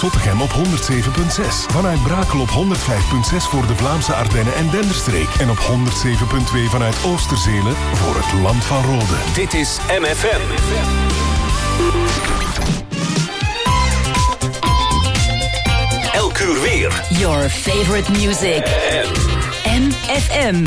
Zottegem op 107.6. Vanuit Brakel op 105.6 voor de Vlaamse Ardennen en Denderstreek. En op 107.2 vanuit Oosterzelen voor het Land van Rode. Dit is MFM. Elk uur weer. Your favorite music. MFM.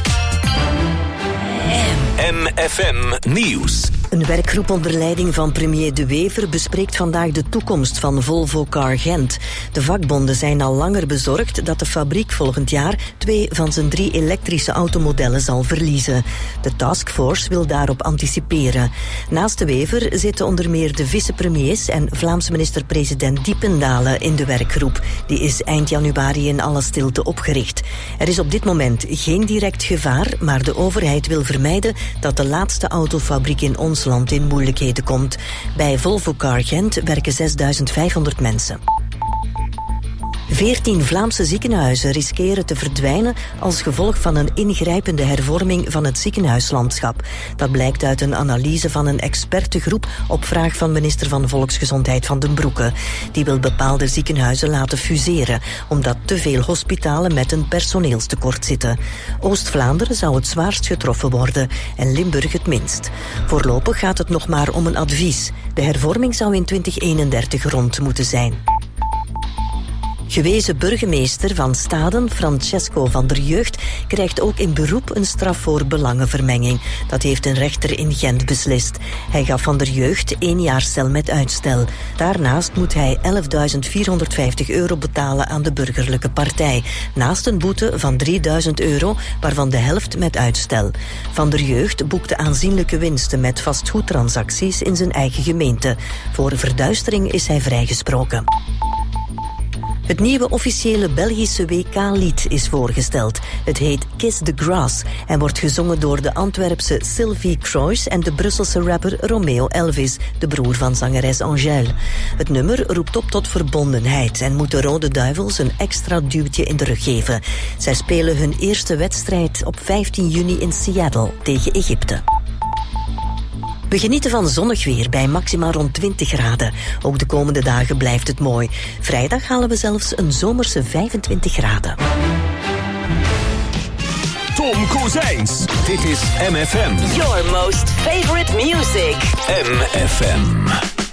MFM Nieuws. Een werkgroep onder leiding van premier De Wever bespreekt vandaag de toekomst van Volvo Car Gent. De vakbonden zijn al langer bezorgd dat de fabriek volgend jaar 2 van zijn 3 elektrische automodellen zal verliezen. De taskforce wil daarop anticiperen. Naast De Wever zitten onder meer de vicepremiers en Vlaamse minister-president Diependalen in de werkgroep. Die is eind januari in alle stilte opgericht. Er is op dit moment geen direct gevaar, maar de overheid wil vermijden dat de laatste autofabriek in ons land in moeilijkheden komt. Bij Volvo Car Gent werken 6500 mensen. 14 Vlaamse ziekenhuizen riskeren te verdwijnen als gevolg van een ingrijpende hervorming van het ziekenhuislandschap. Dat blijkt uit een analyse van een expertengroep op vraag van minister van Volksgezondheid Van den Broeke. Die wil bepaalde ziekenhuizen laten fuseren, omdat te veel hospitalen met een personeelstekort zitten. Oost-Vlaanderen zou het zwaarst getroffen worden en Limburg het minst. Voorlopig gaat het nog maar om een advies. De hervorming zou in 2031 rond moeten zijn. Gewezen burgemeester van Staden, Francesco van der Jeugd, krijgt ook in beroep een straf voor belangenvermenging. Dat heeft een rechter in Gent beslist. Hij gaf van der Jeugd 1 jaar cel met uitstel. Daarnaast moet hij €11.450 betalen aan de burgerlijke partij. Naast een boete van €3.000, waarvan de helft met uitstel. Van der Jeugd boekte aanzienlijke winsten met vastgoedtransacties in zijn eigen gemeente. Voor verduistering is hij vrijgesproken. Het nieuwe officiële Belgische WK-lied is voorgesteld. Het heet Kiss the Grass en wordt gezongen door de Antwerpse Sylvie Croix en de Brusselse rapper Romeo Elvis, de broer van zangeres Angèle. Het nummer roept op tot verbondenheid en moet de Rode Duivels een extra duwtje in de rug geven. Zij spelen hun eerste wedstrijd op 15 juni in Seattle tegen Egypte. We genieten van zonnig weer bij maxima rond 20 graden. Ook de komende dagen blijft het mooi. Vrijdag halen we zelfs een zomerse 25 graden. Tom Kozijns. Dit is MFM. Your most favorite music. MFM.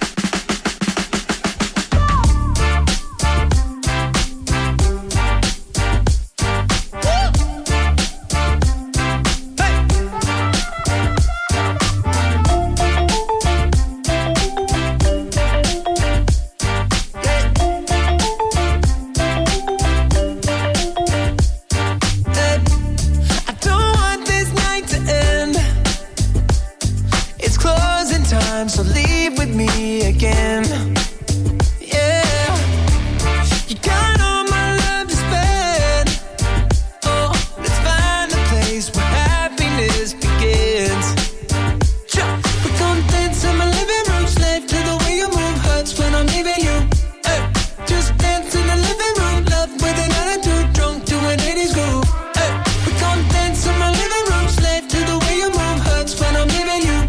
So leave with me again. Yeah, you got all my love to spend. Oh, let's find a place where happiness begins. We're gonna dance in my living room, slave to the way you move. Hurts when I'm leaving you. Just dance in the living room, love with an attitude, drunk to an 80s groove. We're gonna dance in my living room, slave to the way you move. Hurts when I'm leaving you.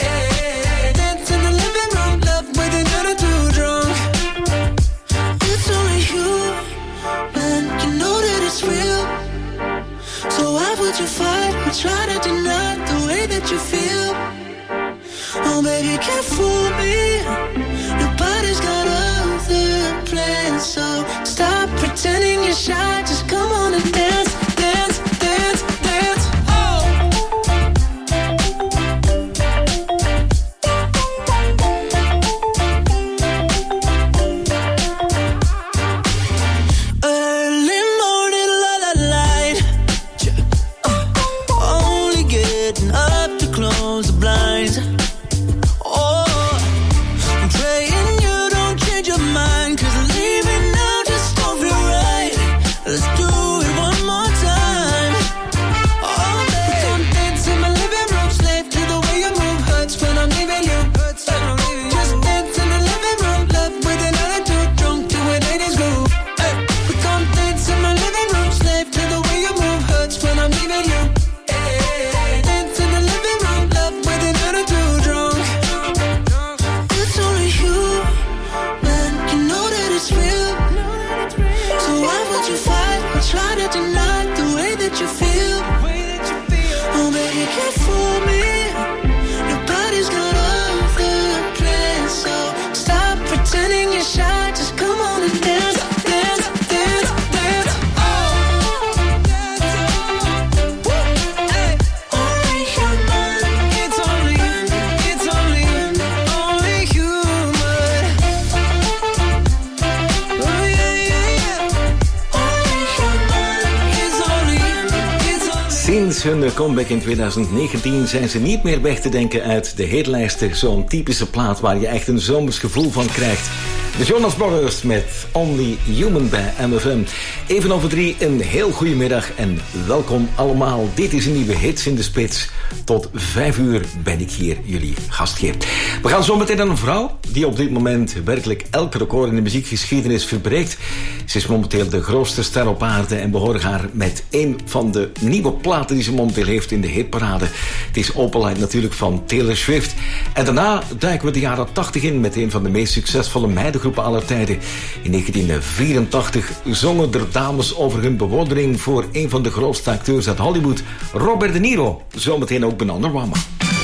You fight or try to deny the way that you feel. Oh baby, you can't fool me. Your body's got other plans, so stop pretending you're shy. Just come on and dance, dance, dance, dance. Oh. Early morning, la la light. Up to close the blinds. Oh, I'm praying you don't change your mind, 'cause leaving now just don't feel right. Let's do hun comeback in 2019 zijn ze niet meer weg te denken uit de hitlijsten. Zo'n typische plaat waar je echt een zomers gevoel van krijgt. De Jonas Brothers met Only Human bij MFM. Even over 3, een heel goede middag en welkom allemaal. Dit is een nieuwe Hits in de Spits. Tot 5 uur ben ik hier, jullie gastheer. We gaan zo meteen naar een vrouw die op dit moment werkelijk elk record in de muziekgeschiedenis verbreekt. Ze is momenteel de grootste ster op aarde en we horen haar met een van de nieuwe platen die ze momenteel heeft in de hitparade. Het is Opalite natuurlijk van Taylor Swift. En daarna duiken we de jaren 80 in met een van de meest succesvolle meidengroepen aller tijden. In 1984 zongen er dames over hun bewondering voor een van de grootste acteurs uit Hollywood, Robert De Niro. Zometeen ook Banana Rama.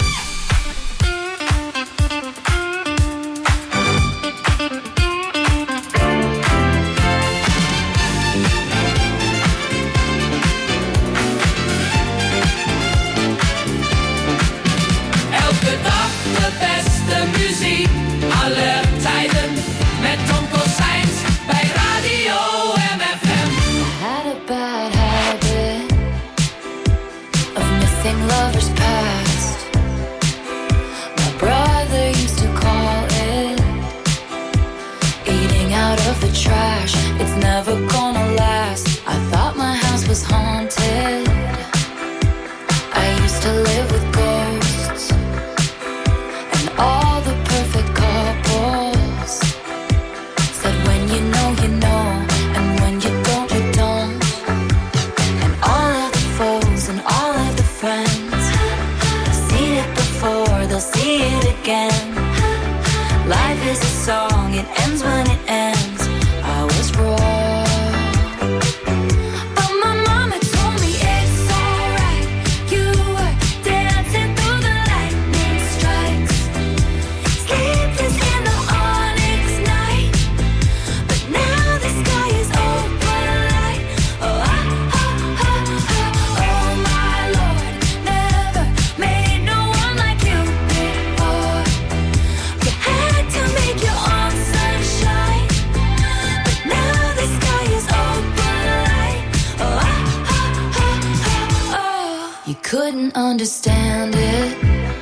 Understand it,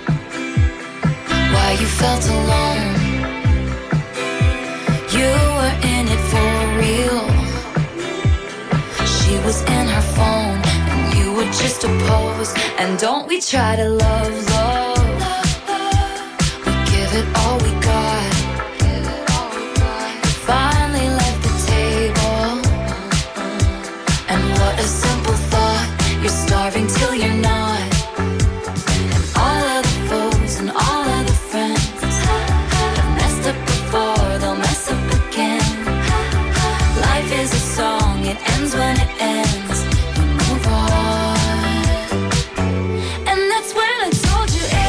why you felt alone. You were in it for real. She was in her phone and you were just a pose. And don't we try to love, love. We give it all we got. Finally left the table. And what a simple thought. You're starving till you're not. It ends when it ends. You move on. And that's when I told you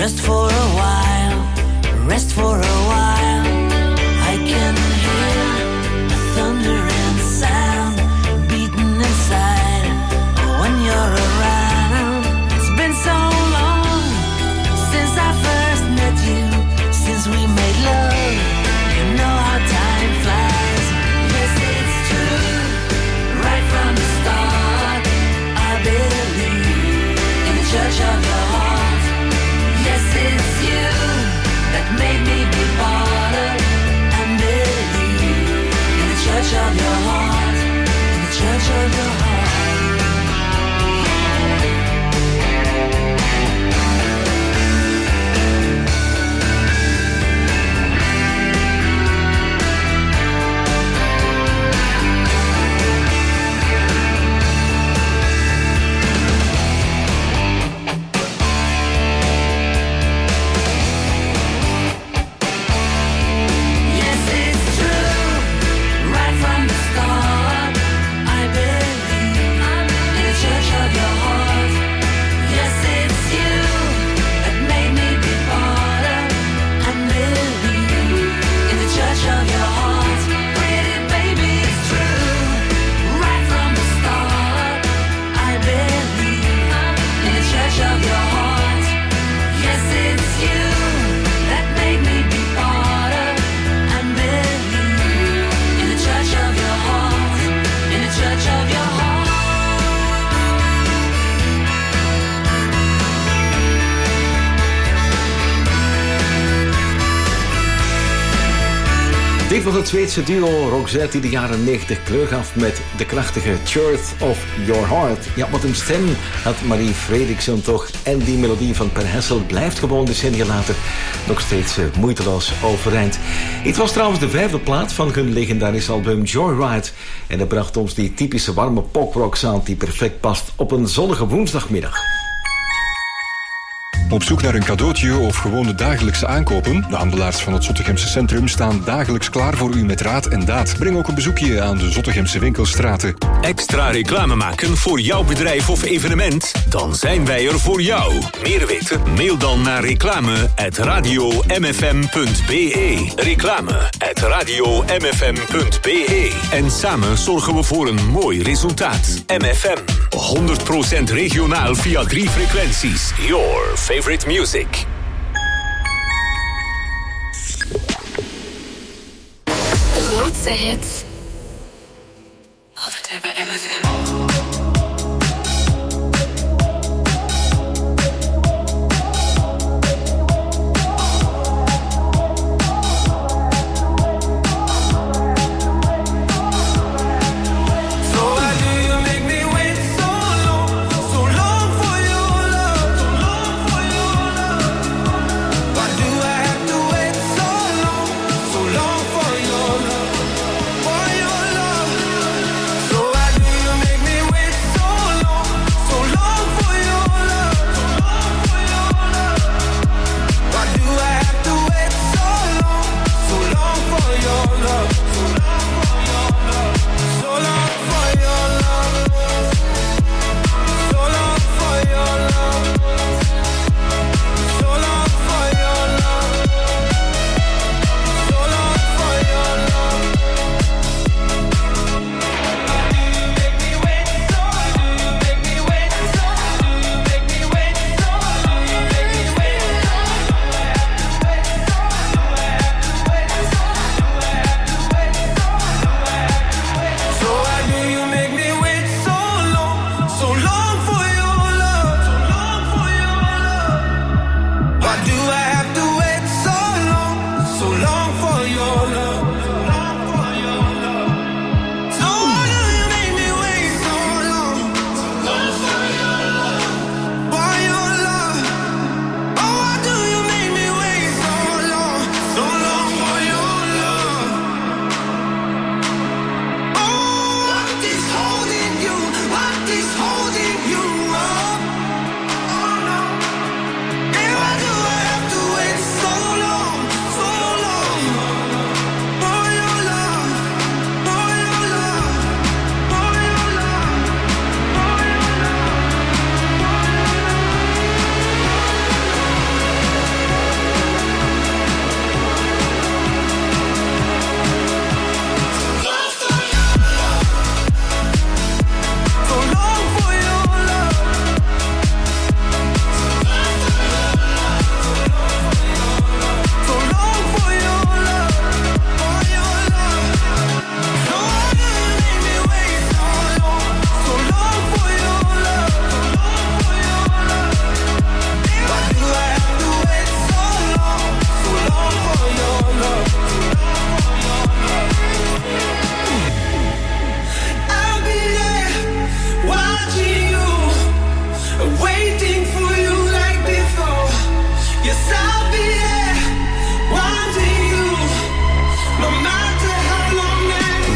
just for a while, rest for a while. I can hear the thunder and sound beating inside when you're around. It's been so long since I first met you, since we made love. You know how time flies. Yes, it's true. Right from the start, I believe in the church of your heart. Yes, it's you that made me be part of and believe in the church of your heart, in the church of your heart. Dit was het Zweedse duo Roxette die de jaren 90 kleur gaf met de krachtige Church of Your Heart. Ja, wat een stem had Marie Fredriksson toch. En die melodie van Per Hessel blijft gewoon decennia later nog steeds moeiteloos overeind. Het was trouwens de 5e plaat van hun legendarisch album Joyride. En dat bracht ons die typische warme poprock sound die perfect past op een zonnige woensdagmiddag. Op zoek naar een cadeautje of gewoon de dagelijkse aankopen? De handelaars van het Zottegemse centrum staan dagelijks klaar voor u met raad en daad. Breng ook een bezoekje aan de Zottegemse winkelstraten. Extra reclame maken voor jouw bedrijf of evenement? Dan zijn wij er voor jou. Meer weten? Mail dan naar reclame@radiomfm.be. Reclame@radiomfm.be. En samen zorgen we voor een mooi resultaat. MFM. 100% regionaal via 3 frequenties. Your favorite music. De grootste hits. Altijd bij MFM. Make me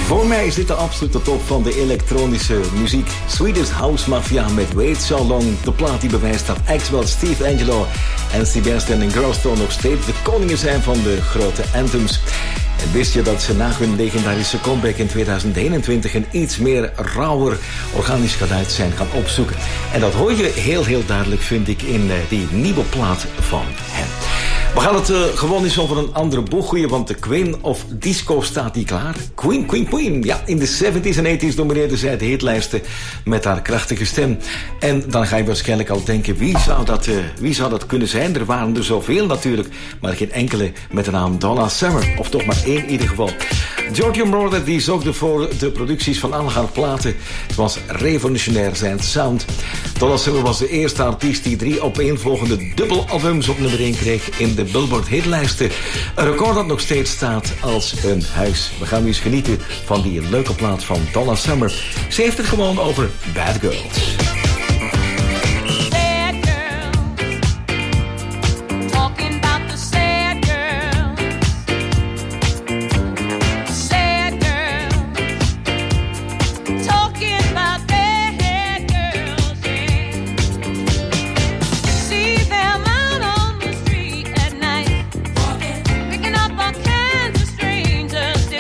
Voor mij is dit de absolute top van de elektronische muziek. Swedish House Mafia met Wait So Long. De plaat die bewijst dat Axwell, Steve Angelo en Sebastian Ingrosso nog steeds de koningen zijn van de grote anthems. En wist je dat ze na hun legendarische comeback in 2021 een iets meer rauwer organisch geluid zijn gaan opzoeken. En dat hoor je heel duidelijk, vind ik, in die nieuwe plaat van hen. We gaan het gewoon eens over een andere boeg gooien, want de Queen of Disco staat hier klaar. Queen. Ja, in de 70s en 80s domineerde zij de hitlijsten met haar krachtige stem. En dan ga je waarschijnlijk al denken, wie zou dat kunnen zijn? Er waren er zoveel natuurlijk, maar geen enkele met de naam Donna Summer. Of toch maar één in ieder geval. Giorgio Moroder die zorgde voor de producties van al haar platen. Het was revolutionair zijn sound. Donna Summer was de eerste artiest die 3 opeenvolgende dubbelalbums op nummer 1 kreeg in de Billboard hitlijsten. Een record dat nog steeds staat als een huis. We gaan nu eens genieten van die leuke plaat van Donna Summer. Ze heeft het gewoon over Bad Girls.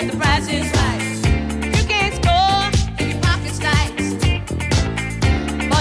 Prices right. You can't score if your pocket's tight.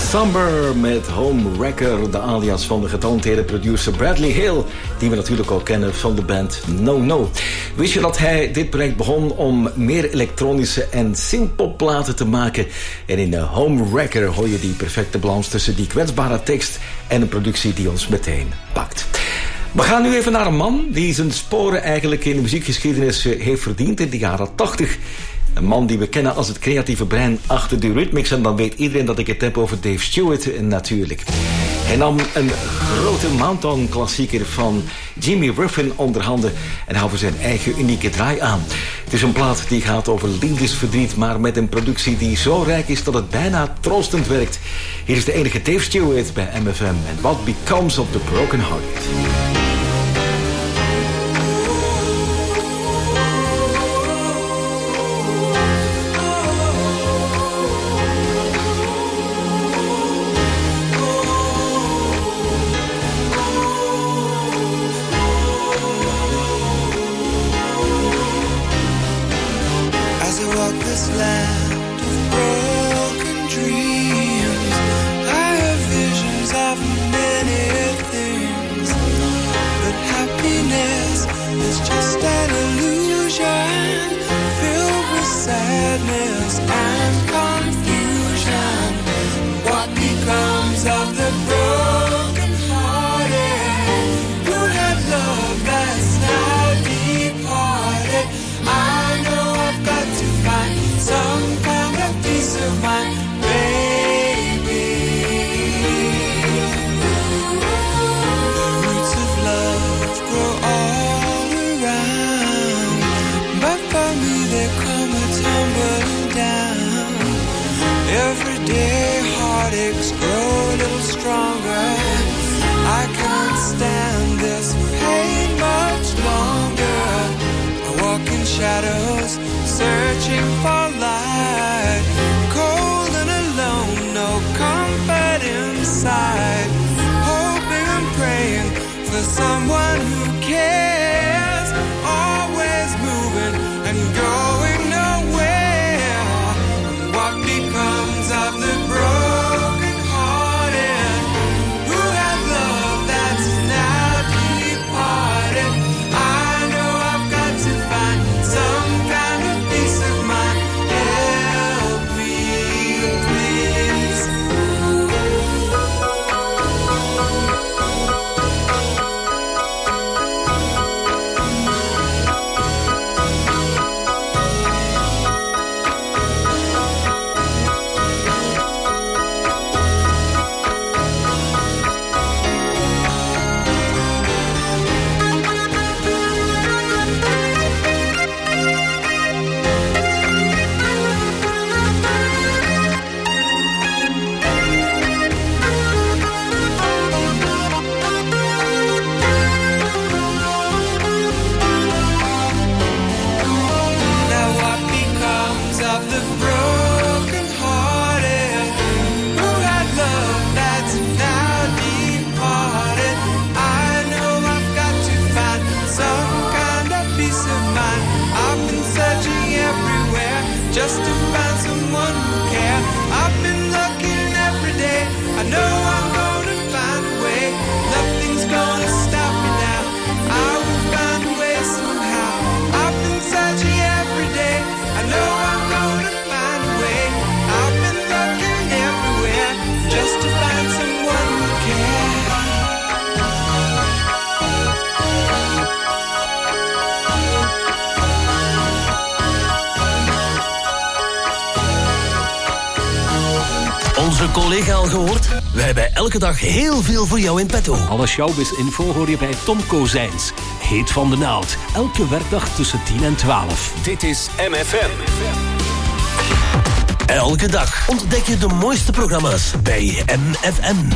Somber met Home Wrecker, de alias van de getalenteerde producer Bradley Hill, die we natuurlijk ook kennen van de band No No. Wist je dat hij dit project begon om meer elektronische en synthpopplaten te maken? En in Home Wrecker hoor je die perfecte balans tussen die kwetsbare tekst en een productie die ons meteen pakt. We gaan nu even naar een man die zijn sporen eigenlijk in de muziekgeschiedenis heeft verdiend in de jaren 80. Een man die we kennen als het creatieve brein achter de Eurythmics. En dan weet iedereen dat ik het heb over Dave Stewart natuurlijk. Hij nam een grote Mountain-klassieker van Jimmy Ruffin onder handen en haalde zijn eigen unieke draai aan. Het is een plaat die gaat over liefdesverdriet, maar met een productie die zo rijk is dat het bijna troostend werkt. Hier is de enige Dave Stewart bij MFM en What Becomes of the Broken Hearted. Shadows, searching for light, cold and alone, no comfort inside, hoping and praying for someone who cares, always moving and going nowhere. What becomes of the broken hearted who had love that's now departed? I know I've got to find some kind of peace of mind. Help me, please. Just to find someone who cares. I've been looking every day. I know I'm gonna find a way. Nothing's gonna stop me now. I will find a way somehow. I've been searching every day. I know I'm gonna find a way. I've been looking everywhere just to find someone who cares. Onze collega al gehoord? Wij hebben elke dag heel veel voor jou in petto. Alle showbiz-info hoor je bij Tom Kozijns. Heet van de naald. Elke werkdag tussen 10 en 12. Dit is MFM. Elke dag ontdek je de mooiste programma's bij MFM.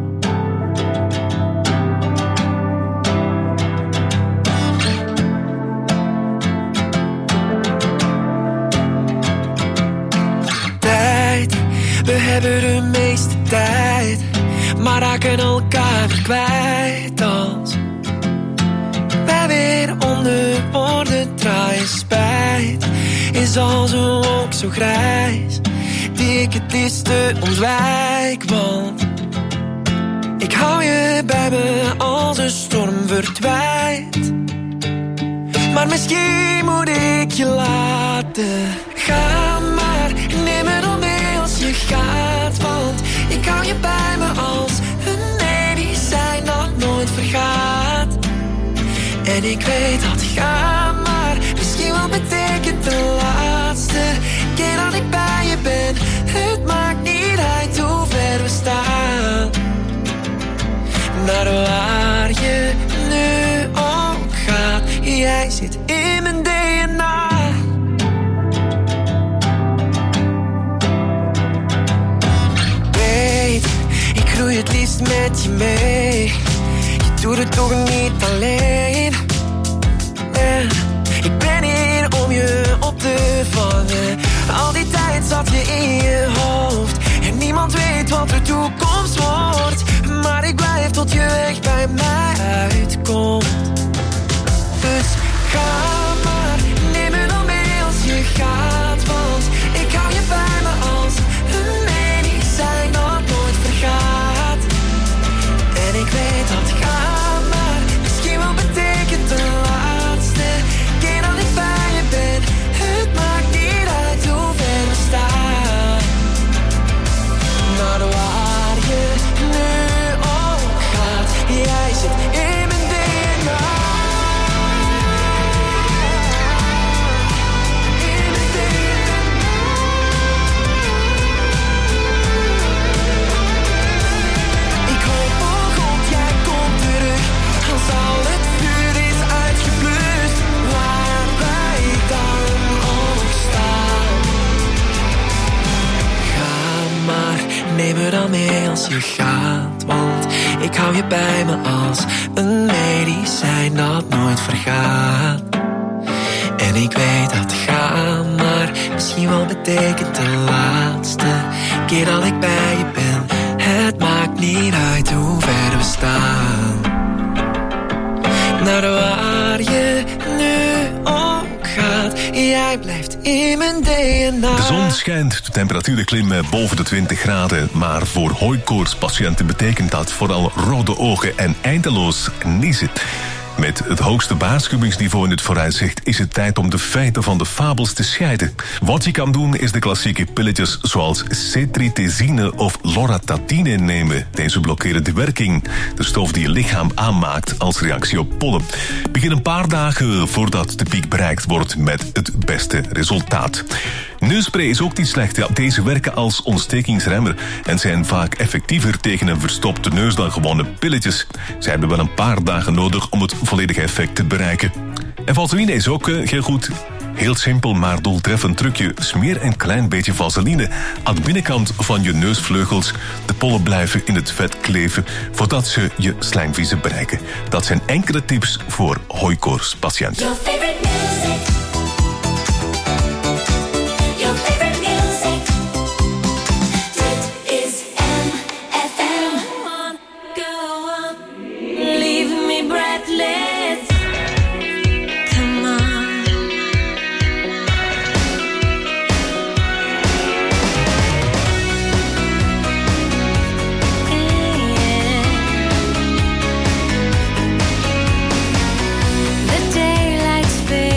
We hebben de meeste tijd, maar raken elkaar weer kwijt als wij weer onder woorden draaien. Spijt is als een wolk zo grijs die ik het liefste ontwijk, want ik hou je bij me als de storm verdwijnt. Maar misschien moet ik je laten gaan, maar neem me dan mee als je gaat, want ik hou je bij me als een medicijn dat nooit vergaat. En ik weet dat gaan, maar misschien wel betekent de laatste keer dat ik bij je ben. Het maakt niet uit hoe ver we staan, naar waar je nu ook gaat. Jij zit in mijn DNA. Weet, ik groei het liefst met je mee. Je doet het toch niet alleen. En ik ben hier om je op te vangen. Al die tijd zat je in je hoofd en niemand weet wat de toekomst wordt. Maar ik blijf tot je weg bij mij uitkomt. Dus ga maar, neem me dan mee als je gaat, want ik hou je bij me als een medicijn dat nooit vergaat. En ik weet dat ga maar misschien wel betekent de laatste keer dat ik bij je ben. Het maakt niet uit hoe ver we staan, naar waar je nu ook gaat. Jij zit in mijn DNA. Ik hoop oh God, jij komt terug als al het vuur is uitgeblust, waar wij dan ook staan. Ga maar, neem me dan mee als je gaat, want ik hou je bij me als een medicijn dat nooit vergaat. En ik weet dat gaan, maar misschien wel betekent de laatste keer dat ik bij je ben. Het maakt niet uit hoe ver we staan, naar waar je nu ook gaat. Jij blijft in mijn DNA. De zon schijnt, de temperaturen klimmen boven de 20 graden. Maar voor hooikoortspatiënten betekent dat vooral rode ogen en eindeloos niezen. Met het hoogste waarschuwingsniveau in het vooruitzicht is het tijd om de feiten van de fabels te scheiden. Wat je kan doen is de klassieke pilletjes zoals cetritizine of loratadine nemen. Deze blokkeren de werking, de stof die je lichaam aanmaakt als reactie op pollen. Begin een paar dagen voordat de piek bereikt wordt met het beste resultaat. Neusspray is ook niet slecht. Ja, deze werken als ontstekingsremmer en zijn vaak effectiever tegen een verstopte neus dan gewone pilletjes. Ze hebben wel een paar dagen nodig om het volledige effect te bereiken. En vaseline is ook heel goed. Heel simpel, maar doeltreffend trucje. Smeer een klein beetje vaseline aan de binnenkant van je neusvleugels. De pollen blijven in het vet kleven voordat ze je slijmvliezen bereiken. Dat zijn enkele tips voor hooikoortspatiënten. The daylight's fading.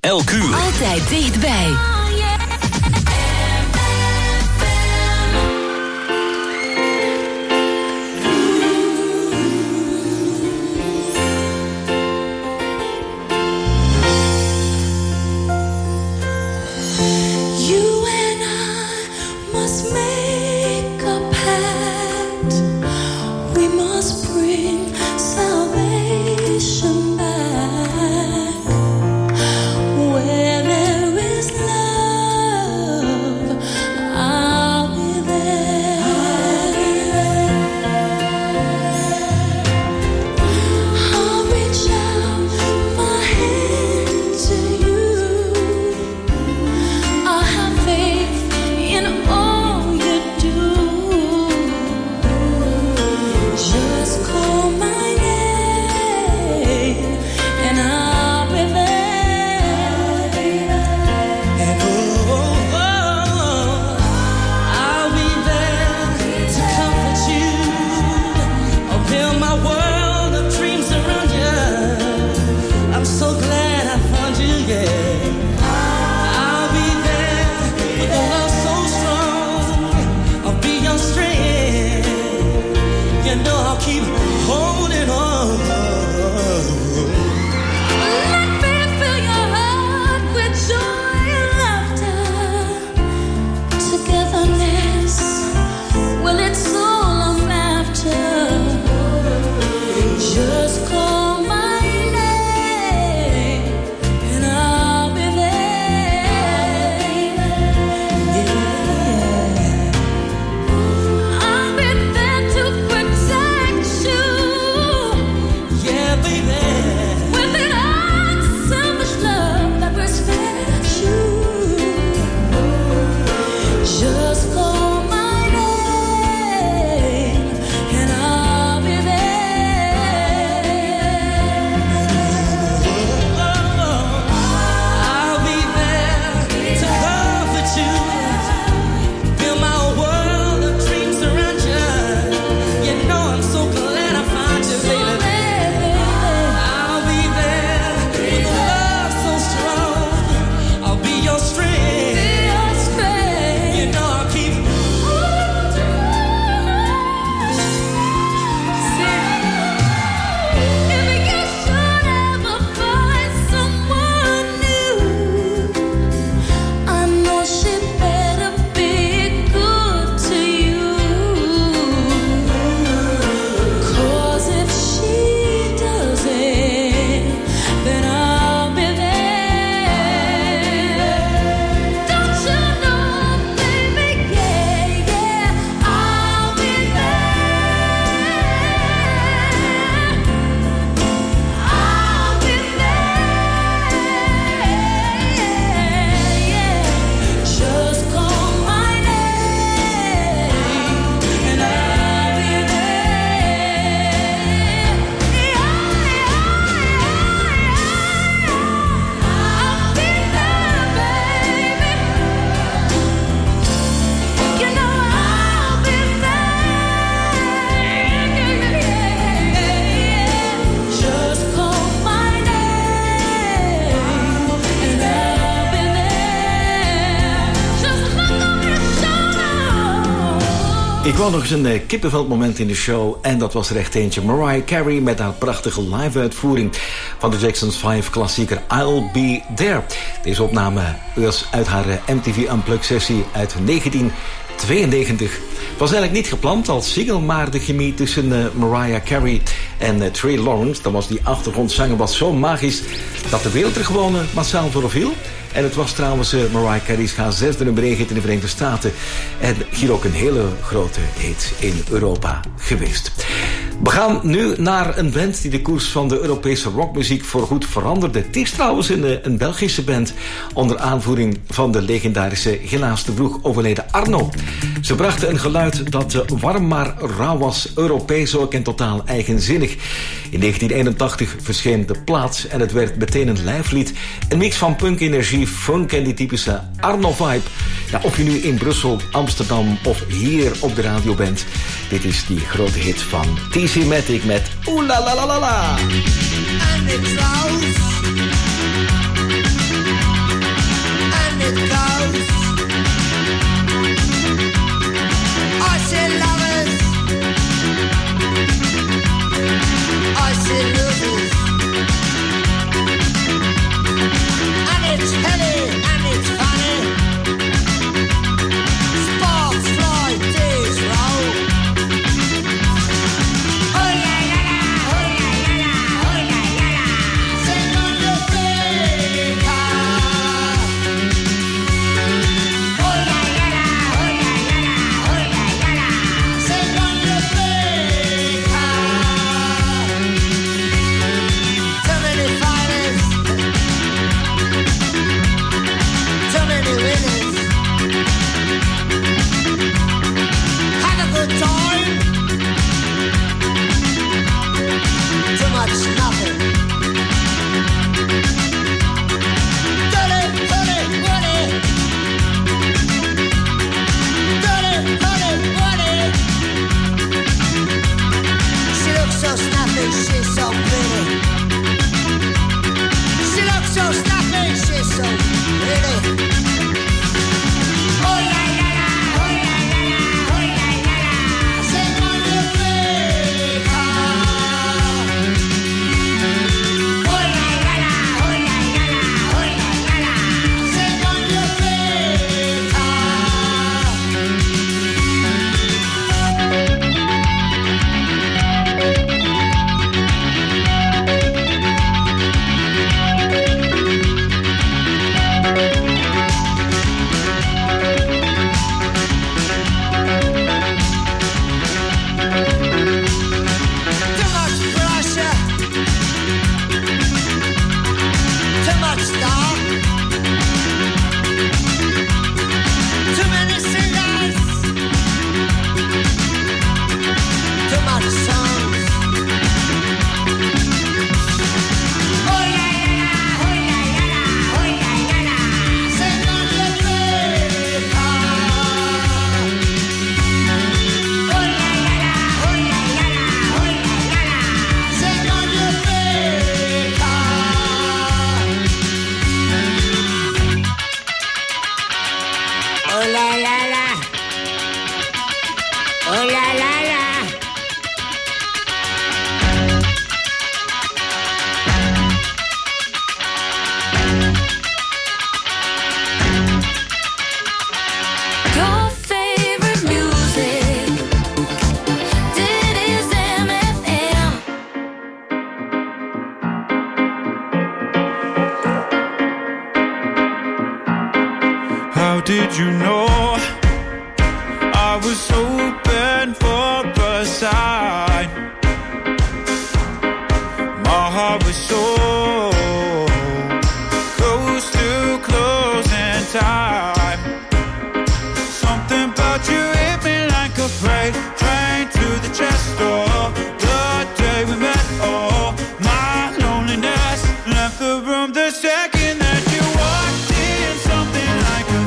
Elk uur. Altijd dichtbij. Ik wou nog eens een kippenvelmoment in de show. En dat was er echt eentje. Mariah Carey met haar prachtige live-uitvoering van de Jackson's 5 klassieker I'll Be There. Deze opname was uit haar MTV Unplugged sessie uit 1992. Was eigenlijk niet gepland als single, maar de chemie tussen Mariah Carey en Trey Lawrence, dat was die achtergrondzanger, was zo magisch dat de wereld er gewoon massaal voor viel. En het was trouwens Mariah Carey's G6 nummer 1 hit in de Verenigde Staten. En hier ook een hele grote hit in Europa geweest. We gaan nu naar een band die de koers van de Europese rockmuziek voorgoed veranderde. Het is trouwens een Belgische band onder aanvoering van de legendarische helaas te vroeg overleden Arno. Ze brachten een geluid dat warm maar rauw was, Europees ook en totaal eigenzinnig. In 1981 verscheen de plaat en het werd meteen een lijflied. Een mix van punk, energie, funk en die typische Arno-vibe. Ja, of je nu in Brussel, Amsterdam of hier op de radio bent. Dit is die grote hit van TC Matic met Oeh la la la la la. And it's out. Did you know I was hoping for a sign? My heart was so close to closing time. Something about you hit me like a freight train to the chest door. The day we met, oh, my loneliness left the room the second that you walked in. Something like a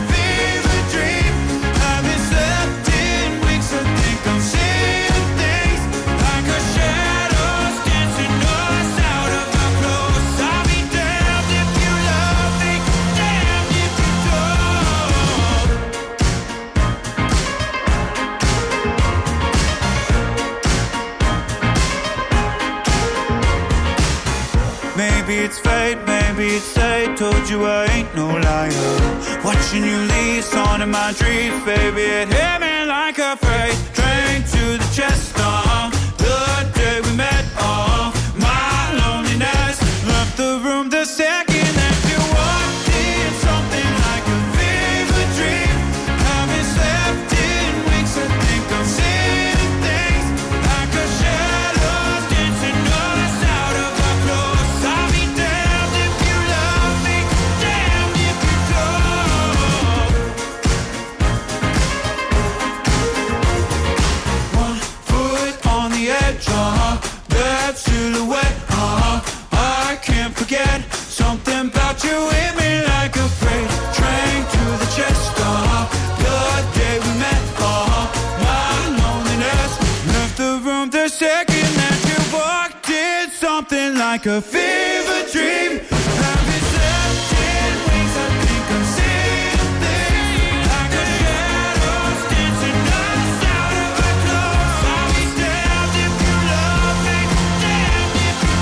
maybe it's fate, maybe it's fate. Told you I ain't no liar. Watching you leave on in my dreams, baby, it hit me like a freight train to the chest. The day we met, oh, my loneliness left the room the second that you walked in. Something like a fever dream. Haven't slept in weeks. I think I'm seeing things like a shadow dancing us out of our clothes. I'll be damned if you love me, damned if you don't. One foot on the edge, that silhouette, I can't forget. Something about you hit me like a freight train to the chest. The day we met, my loneliness left the room the second that you walked in. Something like a fever dream. Haven't slept in weeks. I think I'm seeing things like a shadows dancing us out of our clothes. I'll be damned if you love me, damned if you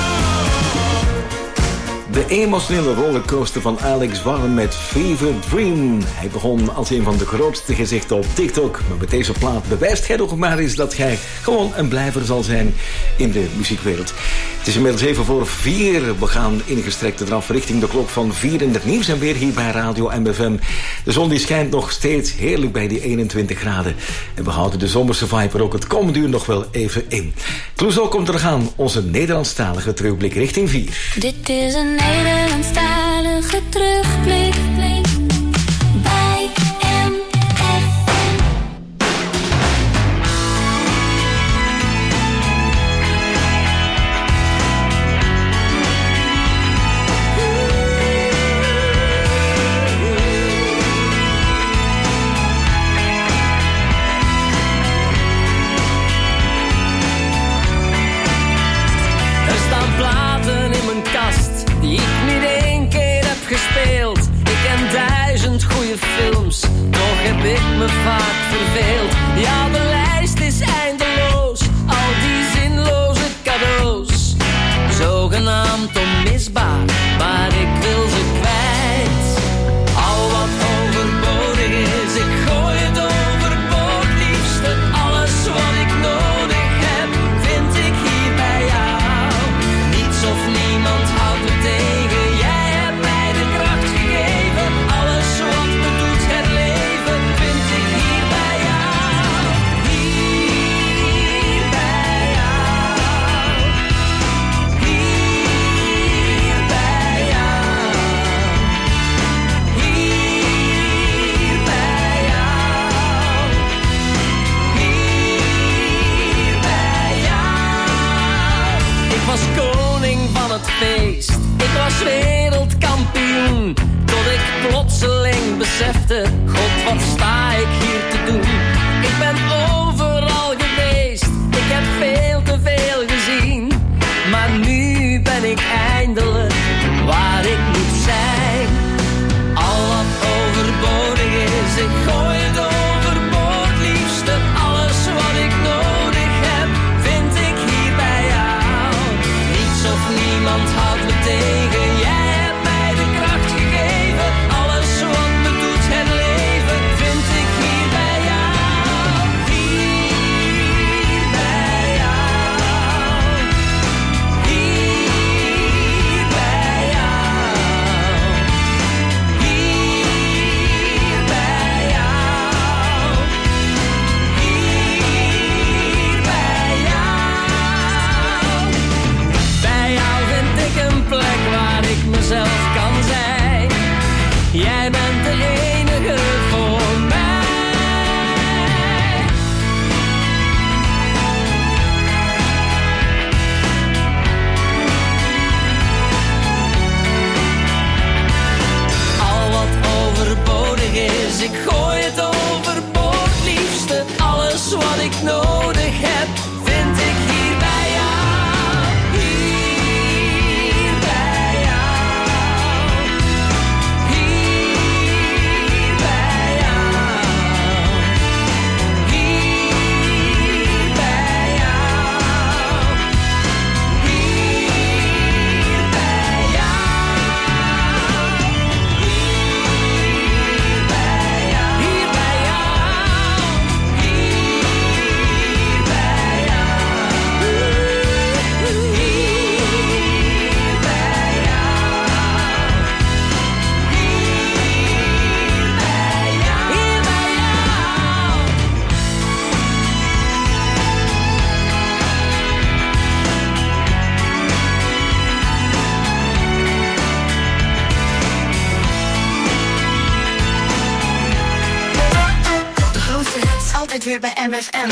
don't. De emotionele rollercoaster van Alex Warren met Fever Dream. Hij begon als een van de grootste gezichten op TikTok. Maar met deze plaat bewijst hij nog maar eens dat hij gewoon een blijver zal zijn in de muziekwereld. Het is inmiddels 4:07. We gaan ingestrekte draf richting de klok van 4 in het nieuws en weer hier bij Radio MFM. De zon die schijnt nog steeds heerlijk bij die 21 graden. En we houden de zomerse vibe er ook het komende uur nog wel even in. Clouseau komt er gaan, onze Nederlandstalige terugblik richting 4. Dit is een Nederlandstalige terugblik bij MFM. Er staan platen in mijn kast die ik niet één keer heb gespeeld. altijd weer bij MFM.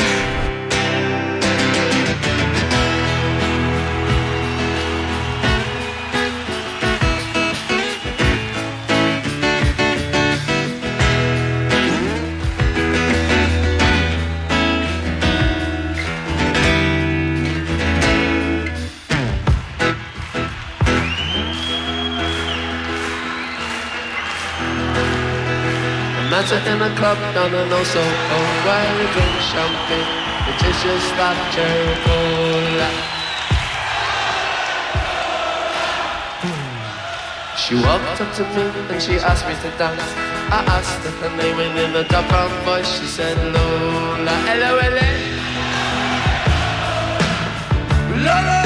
Matter in a club down in Osaka, while we drink champagne, the dishes start cherry cola. She walked up to me and she asked me to dance. I asked her her name and in a dark brown voice she said Lola. L-O-L-A. Lola.